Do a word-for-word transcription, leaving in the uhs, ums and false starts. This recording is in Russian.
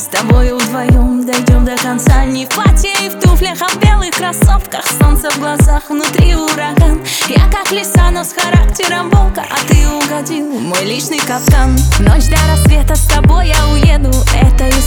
С тобой вдвоем дойдем до конца. Не в платье и в туфлях, а в белых кроссовках. Солнце в глазах, внутри ураган. Я как лиса, но с характером волка, а ты угодил в мой личный капкан. В ночь до рассвета с тобой я уеду. Это